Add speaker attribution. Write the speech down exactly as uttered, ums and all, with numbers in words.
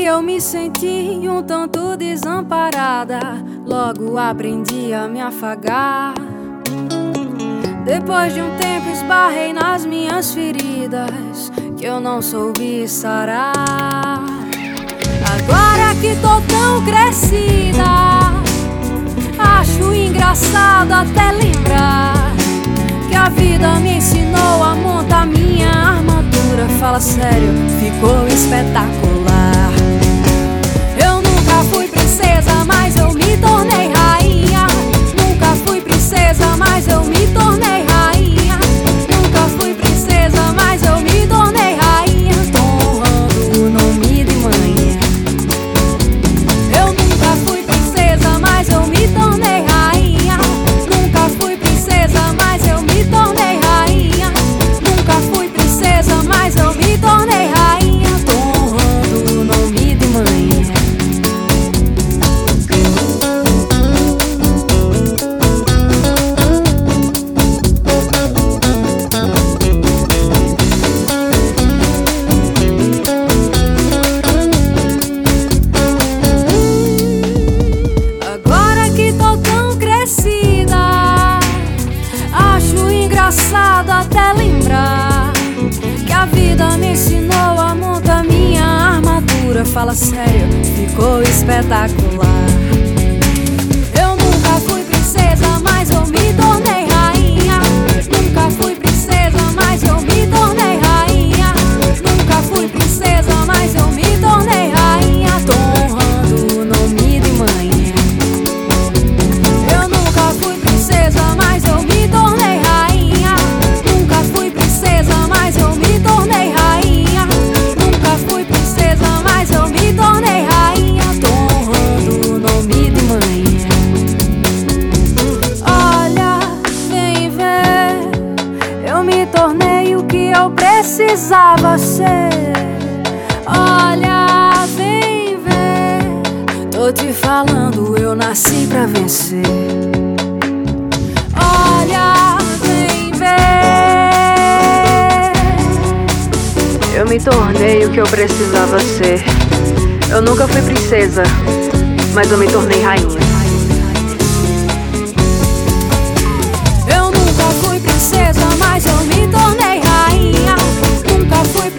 Speaker 1: eu me senti um tanto desamparada, logo aprendi a me afagar. Depois de um tempo esbarrei nas minhas feridas que eu não soube sarar. Agora que tô tão crescida, acho engraçado até lembrar que a vida me ensinou a montar minha armadura. Fala sério, ficou espetacular. Eu nunca fui princesa, mas eu me tornei rainha. Nunca fui princesa, mas eu me tornei rainha. Nunca fui princesa, mas eu me tornei rainha. Tô honrando o nome de mãe. Eu nunca fui princesa, mas eu me tornei rainha. Nunca fui princesa, mas eu me tornei rainha. Nunca fui princesa, mas eu me tornei rainha. Tô honrando o nome de mãe. Agora que tô tão crescida, acho engraçado até lembrar que a vida me ensinou a montar minha armadura. Fala sério, ficou espetacular. Eu nunca fui princesa, mas eu me tornei rainha. Nunca fui princesa, mas eu me tornei rainha. Nunca fui princesa, mas eu me tornei rainha. Tô honrando o nome de mãe. Eu nunca fui princesa, mas eu me tornei rainha. Nunca fui princesa, mas eu me tornei rainha. Nunca fui princesa, mas eu me tornei rainha. Tô honrando o nome de mãe. Olha, vem ver, eu me tornei o que eu precisava ser. Olha, vem ver, tô te falando, eu nasci pra vencer. Olha, vem ver, eu me tornei o que eu precisava ser. Eu nunca fui princesa, mas eu me tornei rainha. Eu nunca fui princesa, mas eu me tornei rainha. Nunca fui